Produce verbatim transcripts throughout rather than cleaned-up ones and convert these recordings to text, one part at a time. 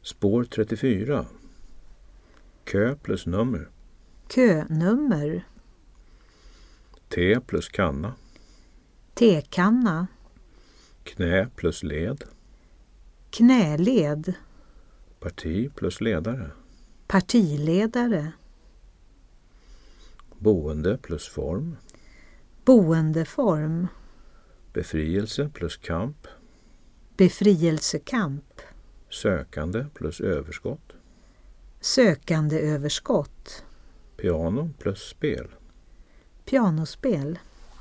Spår trettiofyra. Kö plus nummer. Könummer. Te plus kanna. Tekanna. Knä plus led. Knäled. Parti plus ledare. Partiledare. Boende plus form. Boendeform. Befrielse plus kamp. Befrielsekamp. Sökande plus överskott. Sökande överskott. Piano plus spel. Pianospel.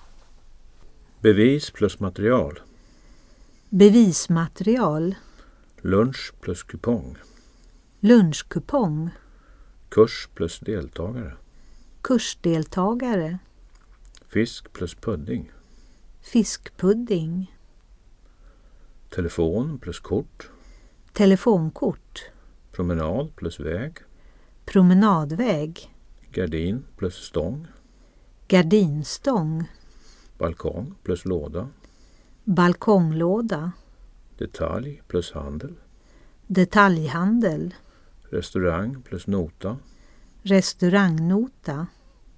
Bevis plus material. Bevismaterial. Lunch plus kupong. Lunchkupong. Kurs plus deltagare. Kursdeltagare. Fisk plus pudding. Fiskpudding. Telefon plus kort. Telefonkort. Promenad plus väg. Promenadväg. Gardin plus stång. Gardinstång. Balkong plus låda. Balkonglåda. Detalj plus handel. Detaljhandel. Restaurang plus nota. Restaurangnota.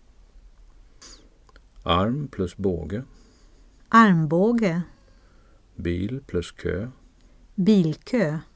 Arm plus båge. Armbåge. Bil plus kö. Bilkö.